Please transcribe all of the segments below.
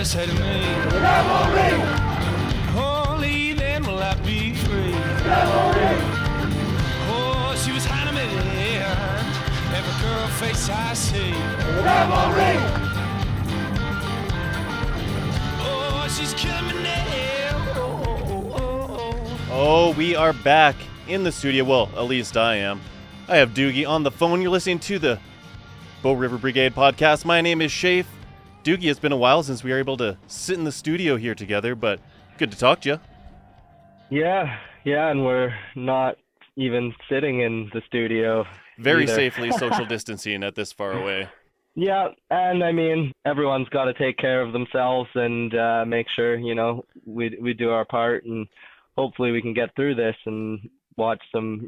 Mary said to me, only then will I be free. Oh, she was handing me the hand, every girl face I see. Oh, she's killing me now. Oh, we are back in the studio. Well, at least I am. I have Doogie on the phone. You're listening to the Bow River Brigade podcast. My name is Shafe. Doogie, it's been a while since we were able to sit in the studio here together, but good to talk to you. Yeah, and we're not even sitting in the studio. Very either. safely social distancing at this far away. Yeah, and I mean, everyone's got to take care of themselves and make sure, we do our part, and hopefully we can get through this and watch some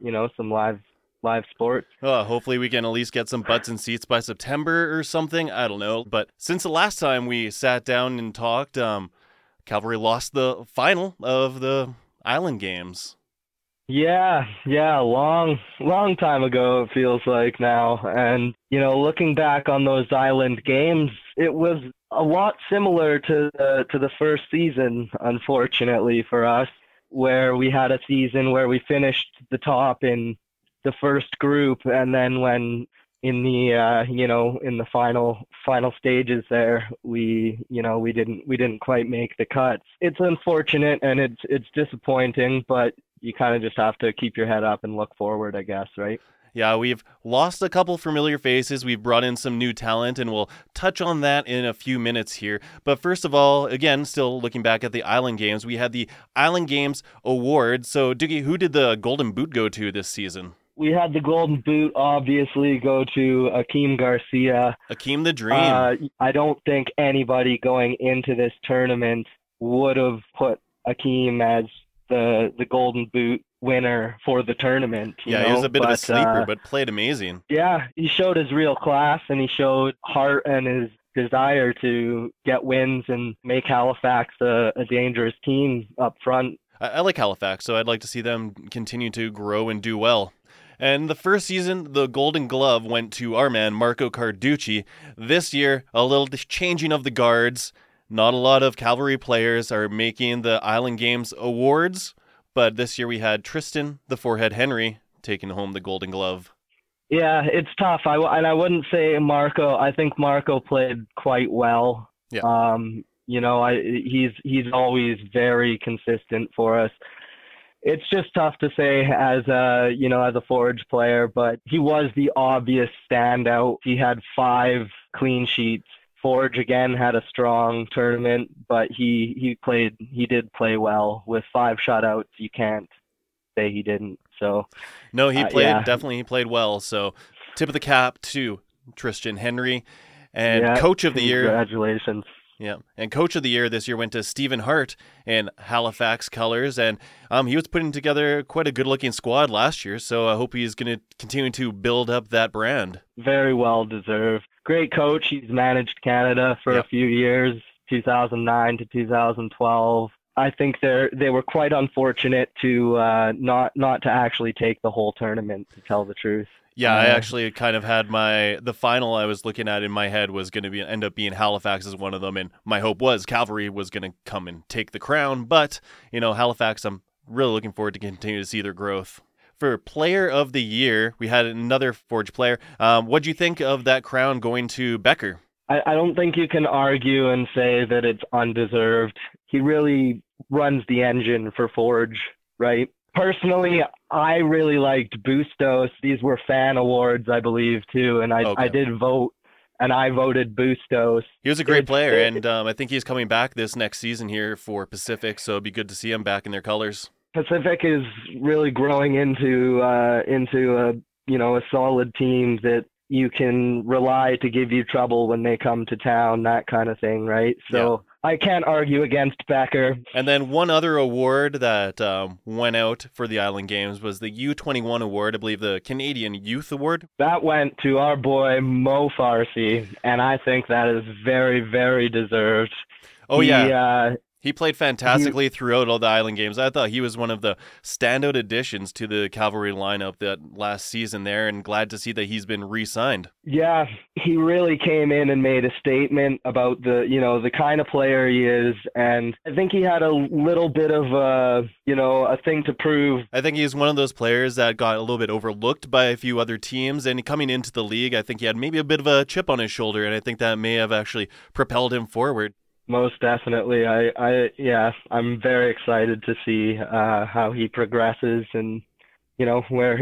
live sports. Hopefully we can at least get some butts and seats by September or something. I don't know. But since the last time we sat down and talked, Cavalry lost the final of the Island Games. Yeah, long time ago it feels like now. And, looking back on those Island Games, it was a lot similar to the first season, unfortunately for us, where we had a season where we finished the top in the first group, and then when in the in the final stages there, we didn't quite make the cuts. It's unfortunate and it's disappointing, but you kind of just have to keep your head up and look forward, I guess, right? Yeah, we've lost a couple familiar faces. We've brought in some new talent, and we'll touch on that in a few minutes here. But first of all, again, still looking back at the Island Games, we had the Island Games Award. So, Doogie, who did the Golden Boot go to this season? We had the Golden Boot obviously go to Akeem Garcia. Akeem the Dream. I don't think anybody going into this tournament would have put Akeem as the Golden Boot winner for the tournament. He was a bit of a sleeper, but played amazing. Yeah, he showed his real class, and he showed heart and his desire to get wins and make Halifax a dangerous team up front. I like Halifax, so I'd like to see them continue to grow and do well. And the first season, the Golden Glove went to our man, Marco Carducci. This year, a little changing of the guards. Not a lot of Cavalry players are making the Island Games awards, but this year we had Tristan, the Forehead Henry, taking home the Golden Glove. Yeah, it's tough. I wouldn't say Marco. I think Marco played quite well. Yeah. He's always very consistent for us. It's just tough to say as a Forge player, but he was the obvious standout. He had 5 clean sheets. Forge again had a strong tournament, but he did play well with 5 shutouts. You can't say he didn't. So no, he played well. So tip of the cap to Tristan Henry, and Coach of the Year. Congratulations. Yeah, and Coach of the Year this year went to Stephen Hart in Halifax colors, and he was putting together quite a good-looking squad last year, so I hope he's going to continue to build up that brand. Very well deserved. Great coach. He's managed Canada for a few years, 2009 to 2012. I think they were quite unfortunate to not to actually take the whole tournament, to tell the truth. Yeah, I actually kind of had the final I was looking at in my head was going to end up being Halifax as one of them, and my hope was Cavalry was going to come and take the crown, but, Halifax, I'm really looking forward to continue to see their growth. For Player of the Year, we had another Forge player. What'd you think of that crown going to Becker? I don't think you can argue and say that it's undeserved. He really runs the engine for Forge, right? Personally, I really liked Bustos. These were fan awards, I believe, too, and I did vote, and I voted Bustos. He was a great player, and I think he's coming back this next season here for Pacific, so it'd be good to see him back in their colors. Pacific is really growing into a solid team that you can rely to give you trouble when they come to town, that kind of thing, right? So I can't argue against Becker. And then one other award that went out for the Island Games was the U21 award, I believe the Canadian Youth Award. That went to our boy Mo Farsi, and I think that is very, very deserved. He played fantastically throughout all the Island games. I thought he was one of the standout additions to the Cavalry lineup that last season there, and glad to see that he's been re-signed. Yeah, he really came in and made a statement about the kind of player he is, and I think he had a little bit of a thing to prove. I think he's one of those players that got a little bit overlooked by a few other teams, and coming into the league, I think he had maybe a bit of a chip on his shoulder, and I think that may have actually propelled him forward. Most definitely. I'm very excited to see how he progresses and where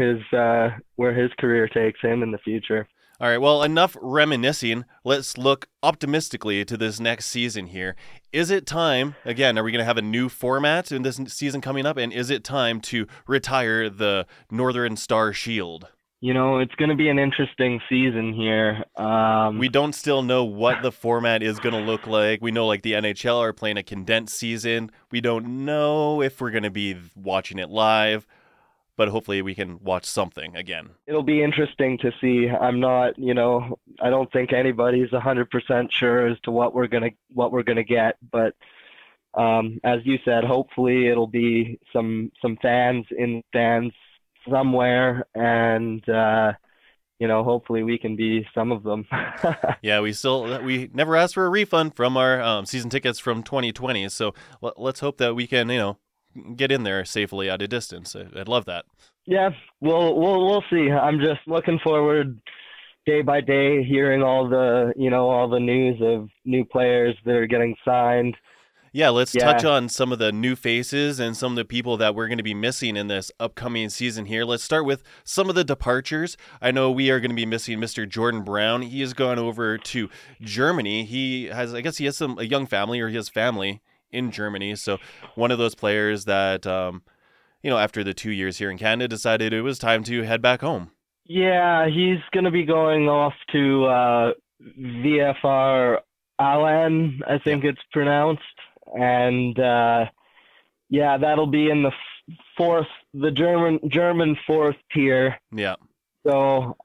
his career takes him in the future. All right, well, enough reminiscing. Let's look optimistically to this next season here. Is it time, again, are we going to have a new format in this season coming up, and is it time to retire the Northern Star Shield? It's going to be an interesting season here. We don't still know what the format is going to look like. We know like the NHL are playing a condensed season. We don't know if we're going to be watching it live, but hopefully we can watch something again. It'll be interesting to see. I'm not, I don't think anybody's 100% sure as to what we're going to get, but as you said, hopefully it'll be some fans in stands somewhere, and hopefully we can be some of them. Yeah, we never asked for a refund from our season tickets from 2020, so let's hope that we can get in there safely at a distance. I'd love that. Yeah, we'll see. I'm just looking forward day by day, hearing all the news of new players that are getting signed. Yeah, let's touch on some of the new faces and some of the people that we're going to be missing in this upcoming season here. Let's start with some of the departures. I know we are going to be missing Mr. Jordan Brown. He has gone over to Germany. He has a young family, or he has family in Germany. So one of those players that, after the 2 years here in Canada, decided it was time to head back home. Yeah, he's going to be going off to VFR Aalen, I think it's pronounced. And that'll be in the German fourth tier. Yeah. So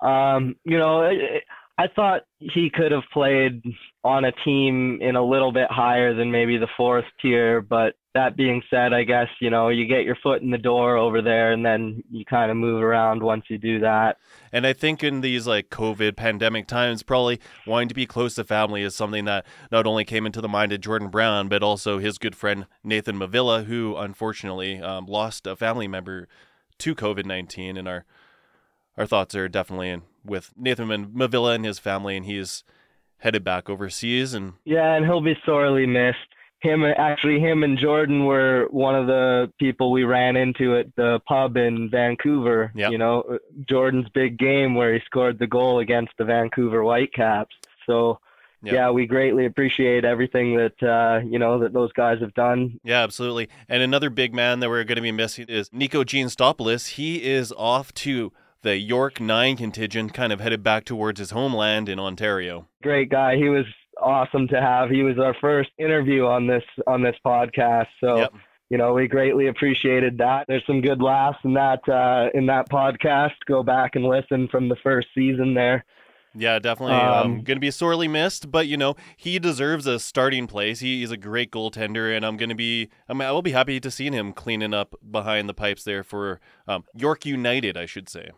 I thought he could have played on a team in a little bit higher than maybe the fourth tier, but that being said, I guess you get your foot in the door over there, and then you kind of move around once you do that. And I think in these like COVID pandemic times, probably wanting to be close to family is something that not only came into the mind of Jordan Brown, but also his good friend Nathan Mavilla, who unfortunately lost a family member to COVID-19. And our thoughts are definitely with Nathan Mavilla and his family, and he's headed back overseas. And he'll be sorely missed. Him and Jordan were one of the people we ran into at the pub in Vancouver. Yep. Jordan's big game where he scored the goal against the Vancouver Whitecaps. So, yep. We greatly appreciate everything that, that those guys have done. Yeah, absolutely. And another big man that we're going to be missing is Nico Gianstopoulos. He is off to the York 9 contingent, kind of headed back towards his homeland in Ontario. Great guy. He was awesome to have. He was our first interview on this podcast. So, yep. We greatly appreciated that. There's some good laughs in that podcast. Go back and listen from the first season there. Yeah, definitely. Going to be sorely missed, but he deserves a starting place. He's a great goaltender, and I will be happy to see him cleaning up behind the pipes there for York United, I should say.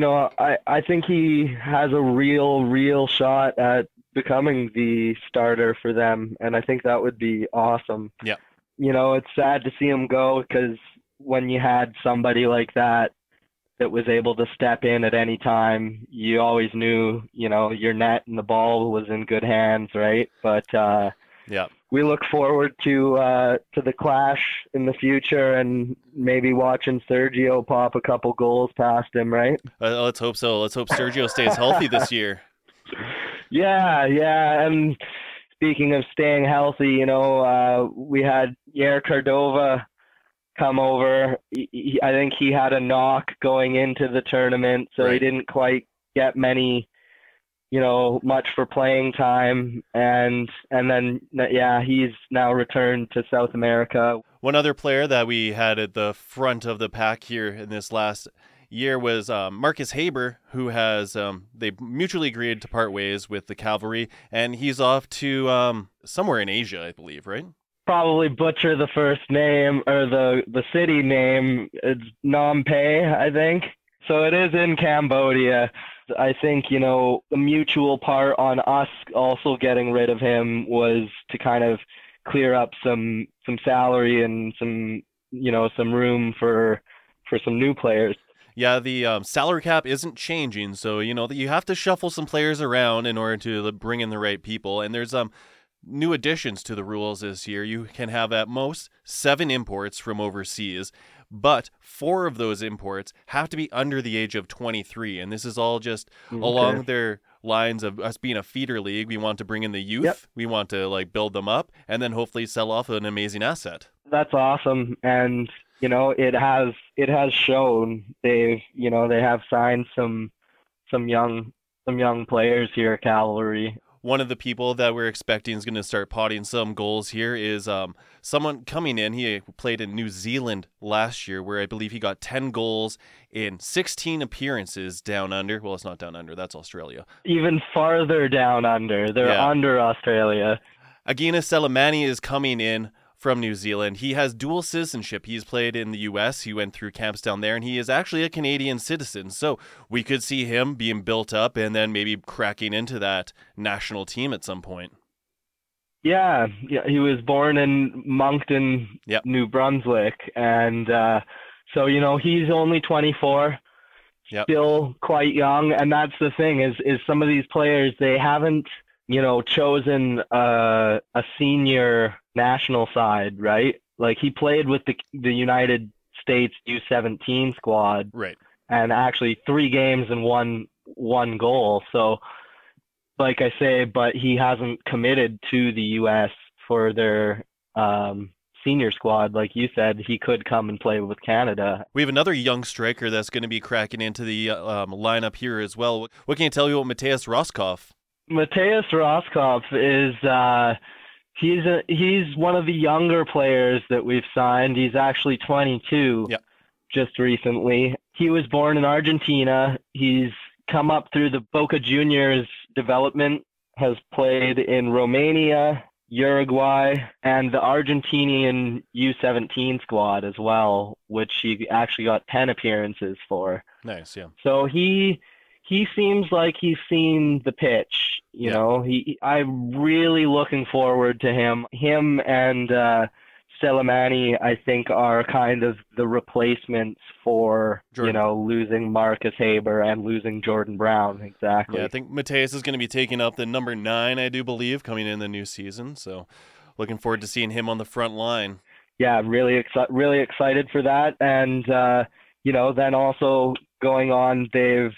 I think he has a real shot at becoming the starter for them, and I think that would be awesome. Yeah. It's sad to see him go, because when you had somebody like that was able to step in at any time, you always knew, your net and the ball was in good hands, right? But we look forward to the clash in the future, and maybe watching Sergio pop a couple goals past him, right? Let's hope so. Let's hope Sergio stays healthy this year. Yeah. And speaking of staying healthy, we had Yair Cordova come over. I think he had a knock going into the tournament, so right. He didn't quite get much for playing time. And then, he's now returned to South America. One other player that we had at the front of the pack here in this last year was Marcus Haber, who has they mutually agreed to part ways with the Cavalry, and he's off to somewhere in Asia, I believe, right? probably butcher the first name or the city name. It's Phnom Penh, I think. So it is in Cambodia. I think, the mutual part on us also getting rid of him was to kind of clear up some salary and some room for some new players. Yeah, the salary cap isn't changing, so you have to shuffle some players around in order to bring in the right people. And there's new additions to the rules this year. You can have at most 7 imports from overseas, but 4 of those imports have to be under the age of 23. And this is all just along their lines of us being a feeder league. We want to bring in the youth. Yep. We want to build them up and then hopefully sell off an amazing asset. That's awesome. And it has shown. They have signed some young players here at Cavalry. One of the people that we're expecting is going to start potting some goals here is someone coming in. He played in New Zealand last year, where I believe he got 10 goals in 16 appearances down under. Well, it's not down under. That's Australia. Even farther down under. They're under Australia. Agina Selemani is coming in from New Zealand. He has dual citizenship. He's played in the U.S. He went through camps down there, and he is actually a Canadian citizen. So we could see him being built up and then maybe cracking into that national team at some point. Yeah, he was born in Moncton, New Brunswick, and so he's only 24, still quite young. And that's the thing is some of these players, they haven't chosen a senior national side, right? Like he played with the United States U17 squad, right? And actually 3 games and one goal. So, like I say, but he hasn't committed to the U.S. for their senior squad. Like you said, he could come and play with Canada. We have another young striker that's going to be cracking into the lineup here as well. What can you tell me about Mateus Roskopf? Mateus Roskopf is he's one of the younger players that we've signed. He's actually 22 just recently. He was born in Argentina. He's come up through the Boca Juniors development, has played in Romania, Uruguay, and the Argentinian U17 squad as well, which he actually got 10 appearances for. Nice, yeah. So he seems like he's seen the pitch, I'm really looking forward to him. Him and Selemani, I think, are kind of the replacements for, losing Marcus Haber and losing Jordan Brown. Exactly. Yeah, I think Mateus is going to be taking up the number 9, I do believe, coming in the new season. So looking forward to seeing him on the front line. Yeah, really excited for that. And, then also going on, they've,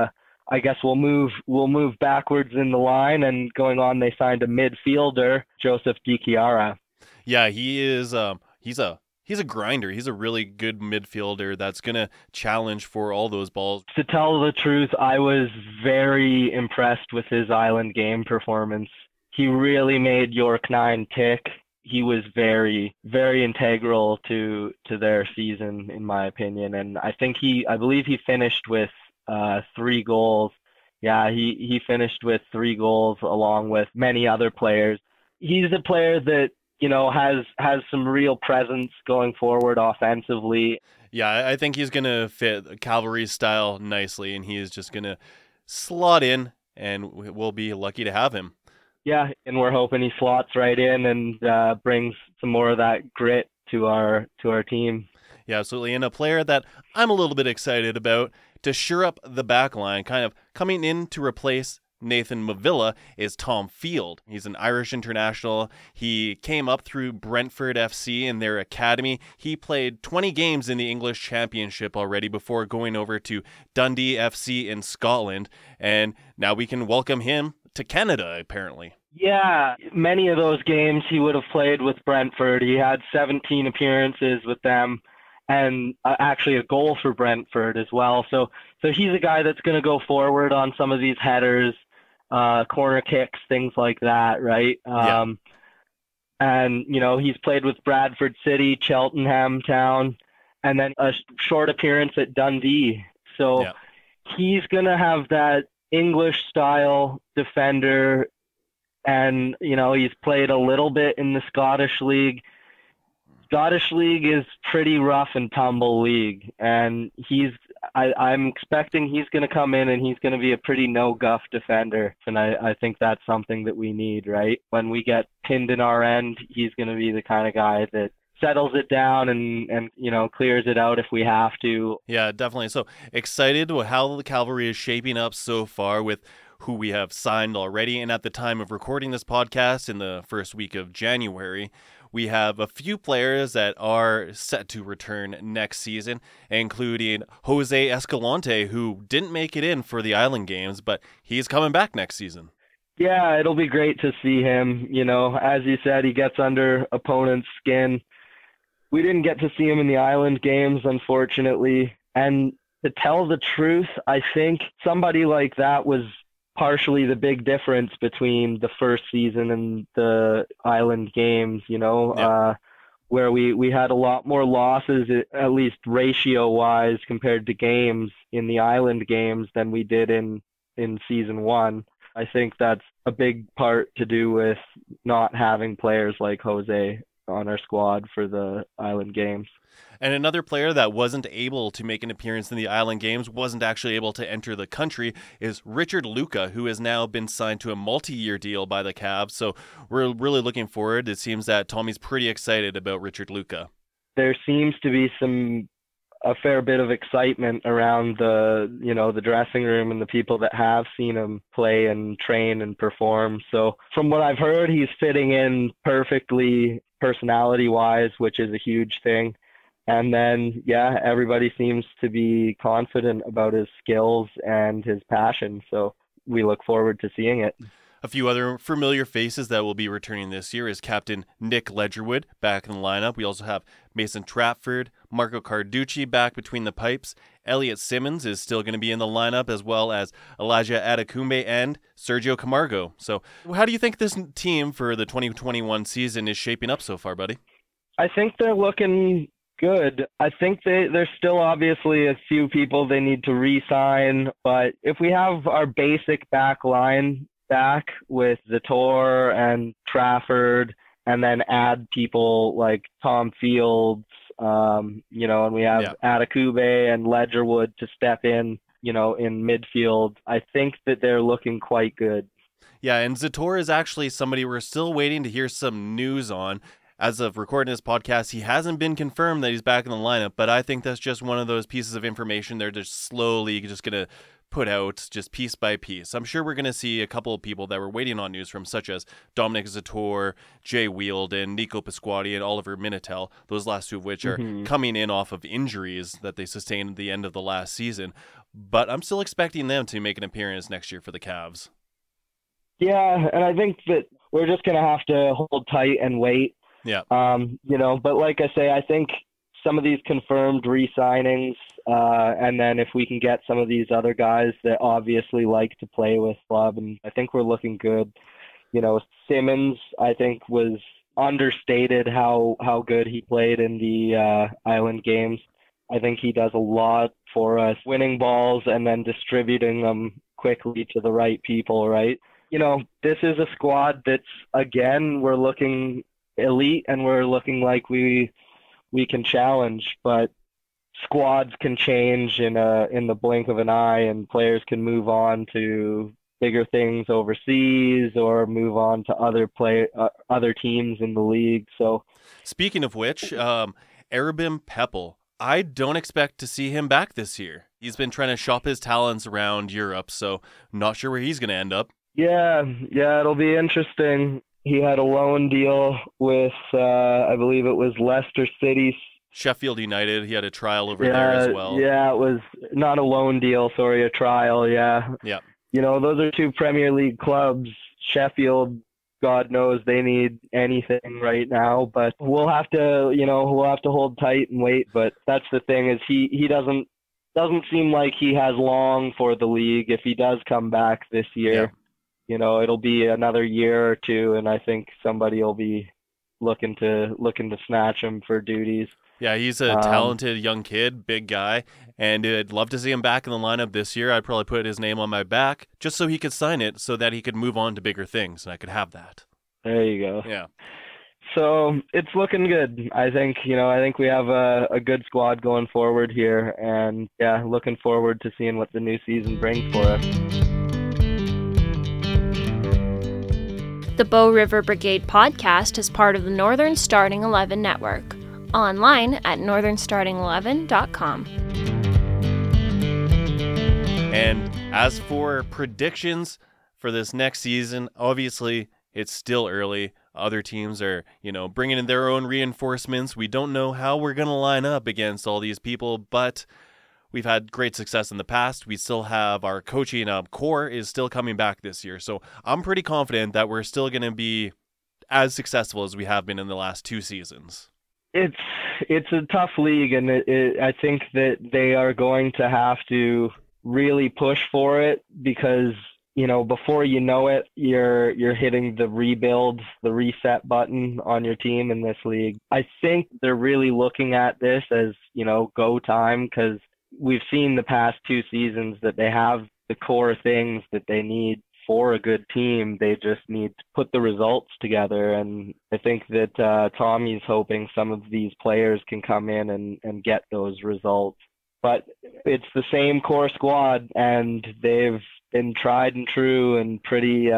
I guess we'll move backwards in the line, and going on, they signed a midfielder, Joseph DiChiara. Yeah, he is. He's a grinder. He's a really good midfielder that's gonna challenge for all those balls. To tell the truth, I was very impressed with his island game performance. He really made York 9 tick. He was very, very integral to their season, in my opinion. And I believe he finished with 3 goals. Yeah, he finished with 3 goals along with many other players. He's a player that, has some real presence going forward offensively. Yeah, I think he's going to fit Cavalry's style nicely, and he is just going to slot in, and we'll be lucky to have him. Yeah, and we're hoping he slots right in and brings some more of that grit to our team. Yeah, absolutely. And a player that I'm a little bit excited about to shore up the back line, kind of coming in to replace Nathan Mavilla, is Tom Field. He's an Irish international. He came up through Brentford FC in their academy. He played 20 games in the English Championship already before going over to Dundee FC in Scotland. And now we can welcome him to Canada, apparently. Yeah, many of those games he would have played with Brentford. He had 17 appearances with them, and actually a goal for Brentford as well. So he's a guy that's going to go forward on some of these headers, corner kicks, things like that, right? And, he's played with Bradford City, Cheltenham Town, and then a short appearance at Dundee. So he's going to have that English-style defender And, he's played a little bit in the Scottish League. Scottish League is pretty rough and tumble league, and I'm expecting he's going to come in and he's going to be a pretty no-guff defender, and I think that's something that we need, right? When we get pinned in our end, he's going to be the kind of guy that settles it down and clears it out if we have to. Yeah, definitely. So excited with how the Cavalry is shaping up so far with who we have signed already, and at the time of recording this podcast in the first week of January, we have a few players that are set to return next season, including Jose Escalante, who didn't make it in for the Island Games, but he's coming back next season. Yeah, it'll be great to see him. As you said, he gets under opponents' skin. We didn't get to see him in the Island Games, unfortunately. And to tell the truth, I think somebody like that was partially the big difference between the first season and the Island Games, where we had a lot more losses, at least ratio-wise, compared to games in the Island Games than we did in season one. I think that's a big part to do with not having players like Jose on our squad for the Island Games. And another player that wasn't able to make an appearance in the Island Games, wasn't actually able to enter the country, is Richard Luca, who has now been signed to a multi-year deal by the Cavs. So we're really looking forward. It seems that Tommy's pretty excited about Richard Luca. There seems to be a fair bit of excitement around the dressing room and the people that have seen him play and train and perform. So from what I've heard, he's fitting in perfectly personality-wise, which is a huge thing. And then, everybody seems to be confident about his skills and his passion. So we look forward to seeing it. A few other familiar faces that will be returning this year is Captain Nick Ledgerwood back in the lineup. We also have Mason Trafford, Marco Carducci back between the pipes. Elliot Simmons is still going to be in the lineup, as well as Elijah Adekumbe and Sergio Camargo. So how do you think this team for the 2021 season is shaping up so far, buddy? I think they're looking good. I think there's still obviously a few people they need to re-sign, but if we have our basic back line back with Zator and Trafford, and then add people like Tom Fields, and we have Adekumbe and Ledgerwood to step in, in midfield, I think that they're looking quite good. Yeah, and Zator is actually somebody we're still waiting to hear some news on. As of recording this podcast, he hasn't been confirmed that he's back in the lineup, but I think that's just one of those pieces of information they're just slowly just going to put out just piece by piece. I'm sure we're going to see a couple of people that we're waiting on news from, such as Dominic Zator, Jay Wheeldon, Nico Pasquati, and Oliver Minitel, those last two of which are coming in off of injuries that they sustained at the end of the last season. But I'm still expecting them to make an appearance next year for the Cavs. Yeah, and I think that we're just going to have to hold tight and wait. Yeah. But like I say, I think some of these confirmed re-signings, and then if we can get some of these other guys that obviously like to play with club, and I think we're looking good. Simmons, I think, was understated how good he played in the Island Games. I think he does a lot for us, winning balls and then distributing them quickly to the right people, right? This is a squad that's, again, we're looking elite and we're looking like we can challenge, but squads can change in the blink of an eye, and players can move on to bigger things overseas or move on to other teams in the league. So speaking of which, Arabim Pepple, I don't expect to see him back this year. He's been trying to shop his talents around Europe, so not sure where he's going to end up. Yeah, it'll be interesting. He had a loan deal with, I believe it was Leicester City. Sheffield United. He had a trial over there as well. Yeah, it was not a loan deal, sorry, a trial, yeah. Yeah. Those are two Premier League clubs. Sheffield, God knows they need anything right now, but we'll have to hold tight and wait. But that's the thing, is he doesn't seem like he has long for the league. If he does come back this year, it'll be another year or two, and I think somebody will be looking to snatch him for duties. Yeah, he's a talented young kid, big guy, and I'd love to see him back in the lineup this year. I'd probably put his name on my back just so he could sign it so that he could move on to bigger things, and I could have that. There you go. Yeah. So it's looking good. I think we have a good squad going forward here, and yeah, looking forward to seeing what the new season brings for us. The Bow River Brigade podcast is part of the Northern Starting 11 network. Online at northernstarting11.com. And as for predictions for this next season, obviously it's still early. Other teams are, bringing in their own reinforcements. We don't know how we're going to line up against all these people, but we've had great success in the past. We still have our coaching core is still coming back this year. So I'm pretty confident that we're still going to be as successful as we have been in the last 2 seasons. It's a tough league, and I think that they are going to have to really push for it because, before you know it, you're hitting the rebuild, the reset button on your team in this league. I think they're really looking at this as, go time, because we've seen the past 2 seasons that they have the core things that they need for a good team. They just need to put the results together, and I think that Tommy's hoping some of these players can come in and get those results. But it's the same core squad, and they've been tried and true and pretty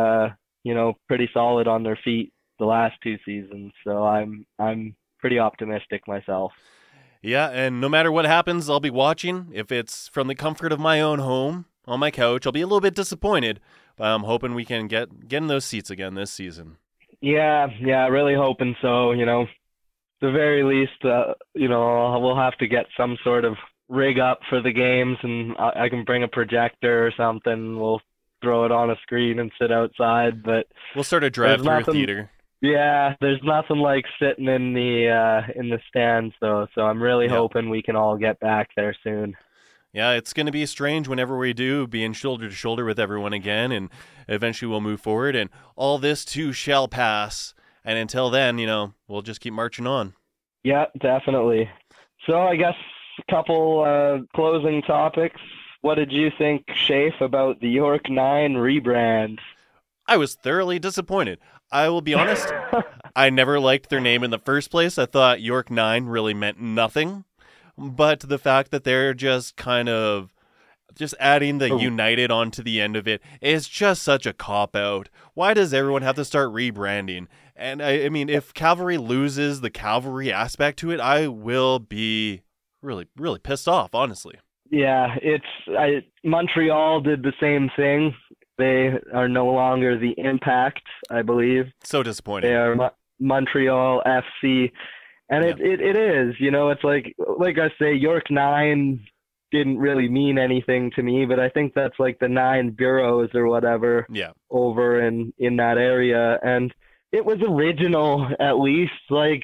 solid on their feet the last 2 seasons. So I'm pretty optimistic myself. Yeah, and no matter what happens, I'll be watching. If it's from the comfort of my own home on my couch, I'll be a little bit disappointed. But I'm hoping we can get in those seats again this season. Yeah, really hoping so. The very least, we'll have to get some sort of rig up for the games, and I can bring a projector or something. We'll throw it on a screen and sit outside. But we'll start a drive-through theater. Yeah, there's nothing like sitting in the stands, though. So I'm really hoping we can all get back there soon. Yeah, it's going to be strange whenever we do, being shoulder to shoulder with everyone again, and eventually we'll move forward, and all this too shall pass. And until then, we'll just keep marching on. Yeah, definitely. So I guess a couple closing topics. What did you think, Shafe, about the York 9 rebrand? I was thoroughly disappointed. I will be honest, I never liked their name in the first place. I thought York 9 really meant nothing. But the fact that they're just kind of just adding the United onto the end of it is just such a cop-out. Why does everyone have to start rebranding? And I mean, if Cavalry loses the Cavalry aspect to it, I will be really, really pissed off, honestly. Yeah, Montreal did the same thing. They are no longer the Impact, I believe. So disappointing. They are Montreal FC. And it is, it's like I say, York 9 didn't really mean anything to me, but I think that's like the 9 bureaus or whatever over in that area. And it was original, at least. Like,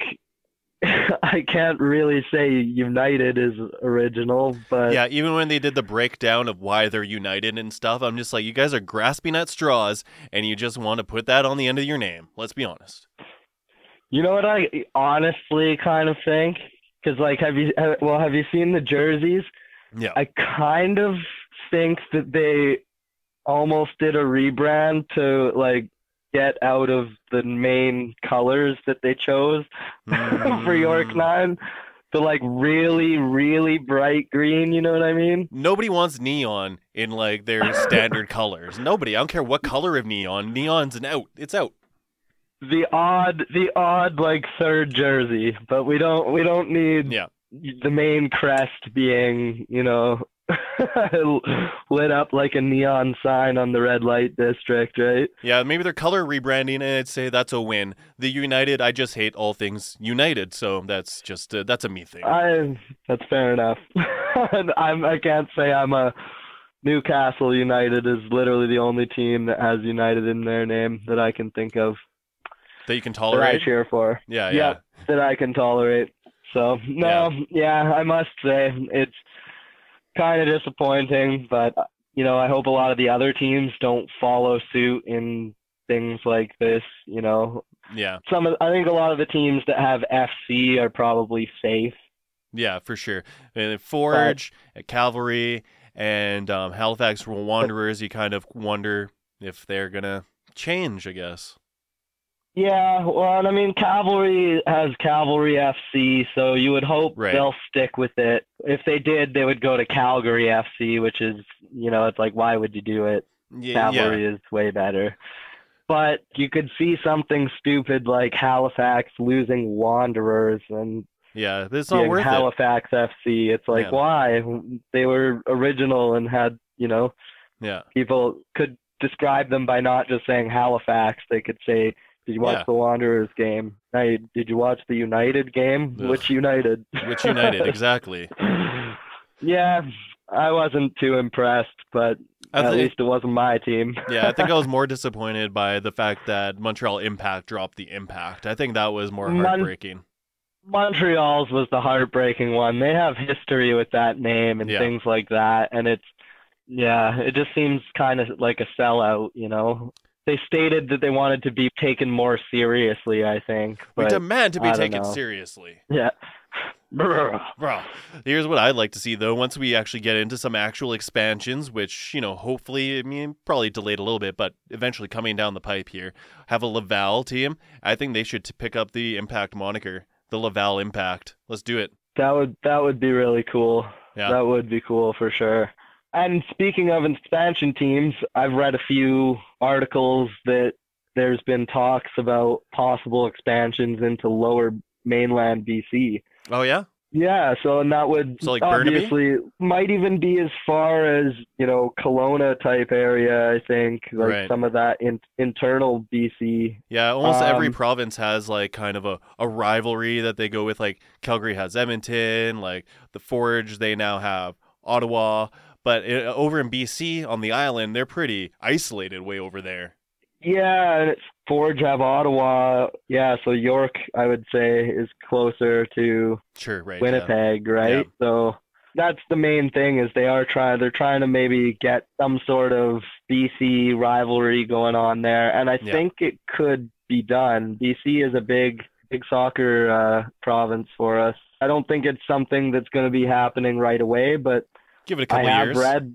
I can't really say United is original, but... Yeah, even when they did the breakdown of why they're United and stuff, I'm just like, you guys are grasping at straws, and you just want to put that on the end of your name. Let's be honest. You know what I honestly kind of think? Because, have you seen the jerseys? Yeah. I kind of think that they almost did a rebrand to, get out of the main colors that they chose for York 9 to, really, really bright green, you know what I mean? Nobody wants neon in, their standard colors. Nobody. I don't care what color of neon. Neon's it's out. The odd third jersey, but we don't need the main crest being, lit up like a neon sign on the red light district, right? Yeah, maybe they're color rebranding, and I'd say that's a win. The United, I just hate all things United, so that's just that's a me thing. That's fair enough. I can't say I'm a Newcastle United is literally the only team that has United in their name that I can think of. That you can tolerate? That I cheer for. Yeah. That I can tolerate. So, I must say it's kind of disappointing, but, I hope a lot of the other teams don't follow suit in things like this, Yeah. I think a lot of the teams that have FC are probably safe. Yeah, for sure. And Forge, Cavalry, and Halifax Wanderers, you kind of wonder if they're going to change, I guess. Yeah, well, and I mean, Cavalry has Cavalry FC, so you would hope they'll stick with it. If they did, they would go to Calgary FC, which is, it's like, why would you do it? Cavalry is way better. But you could see something stupid like Halifax losing Wanderers and it's not worth Halifax FC. It's like, why? They were original and had, people could describe them by not just saying Halifax. They could say, did you watch the Wanderers game? Did you watch the United game? Ugh. Which United? Which United, exactly. Yeah, I wasn't too impressed, but at least it wasn't my team. I think I was more disappointed by the fact that Montreal Impact dropped the Impact. I think that was more heartbreaking. Montreal's was the heartbreaking one. They have history with that name and things like that, and it just seems kind of like a sellout, They stated that they wanted to be taken more seriously, I think. We demand to be taken seriously. Yeah. Bro, here's what I'd like to see, though. Once we actually get into some actual expansions, which, hopefully, probably delayed a little bit, but eventually coming down the pipe here, have a Laval team. I think they should pick up the Impact moniker, the Laval Impact. Let's do it. That would be really cool. Yeah. That would be cool for sure. And speaking of expansion teams, I've read a few articles that there's been talks about possible expansions into lower mainland BC. Oh, yeah? Yeah, and that would like obviously might even be as far as, Kelowna type area, I think, some of that internal BC. Yeah, almost every province has like kind of a rivalry that they go with. Like Calgary has Edmonton, like the Forge, they now have Ottawa. But over in BC on the island, they're pretty isolated way over there. Yeah, and it's Forge have Ottawa. Yeah, so York, I would say, is closer to Winnipeg, right? Yeah. So that's the main thing is they're trying to maybe get some sort of BC rivalry going on there. And I think it could be done. BC is a big soccer province for us. I don't think it's something that's going to be happening right away, but give it a couple I years.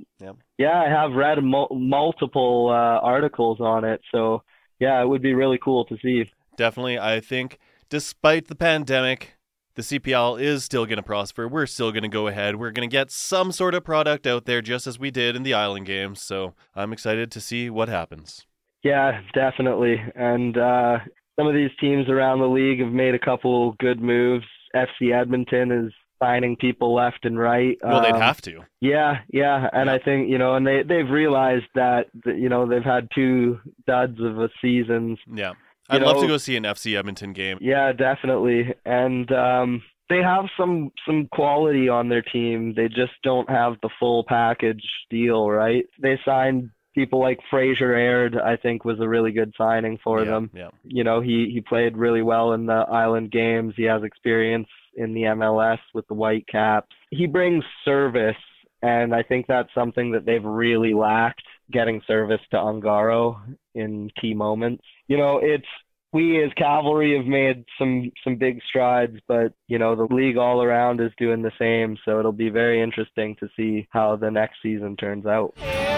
I have read multiple articles on it. So, it would be really cool to see. Definitely. I think despite the pandemic, the CPL is still going to prosper. We're still going to go ahead. We're going to get some sort of product out there just as we did in the Island Games. So I'm excited to see what happens. Yeah, definitely. And some of these teams around the league have made a couple good moves. FC Edmonton is signing people left and right. Well, they'd have to. Yeah. And I think, and they've realized that, they've had two duds of a season. Yeah. I'd love to go see an FC Edmonton game. Yeah, definitely. And they have some quality on their team. They just don't have the full package deal, right? They signed people like Fraser Aird, I think, was a really good signing for them. Yeah. He played really well in the Island Games. He has experience in the MLS with the Whitecaps. He brings service, and I think that's something that they've really lacked, getting service to Ungaro in key moments. We as Cavalry have made some big strides, but, the league all around is doing the same, so it'll be very interesting to see how the next season turns out.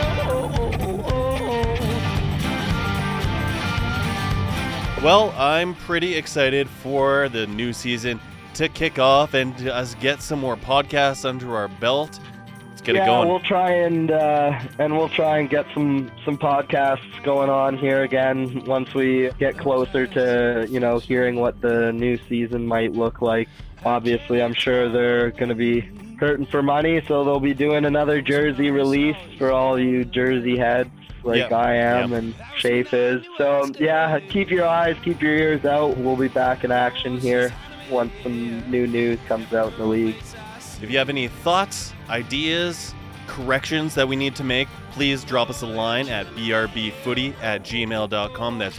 Well, I'm pretty excited for the new season to kick off and us get some more podcasts under our belt. Let's get it going. We'll try and get some podcasts going on here again once we get closer to hearing what the new season might look like. Obviously, I'm sure they're going to be hurting for money, so they'll be doing another jersey release for all you jersey heads like I am and Shafe is. So keep your eyes, keep your ears out. We'll be back in action here once some new news comes out in the league. If you have any thoughts, ideas, corrections that we need to make, please drop us a line at brbfooty@gmail.com. That's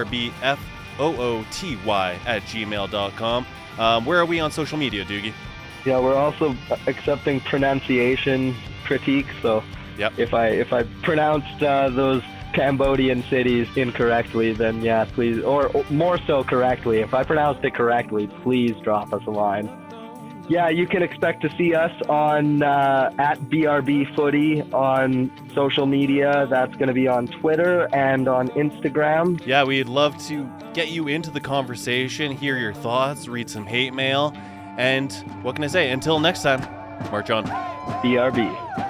brbfooty@gmail.com. Where are we on social media, Doogie? Yeah, we're also accepting pronunciation critiques, so if I pronounced those Cambodian cities incorrectly, then yeah, please, or more so correctly. If I pronounced it correctly, please drop us a line. Yeah, you can expect to see us on at BRB Footy on social media. That's going to be on Twitter and on Instagram. Yeah, we'd love to get you into the conversation, hear your thoughts, read some hate mail, and what can I say? Until next time, march on. BRB.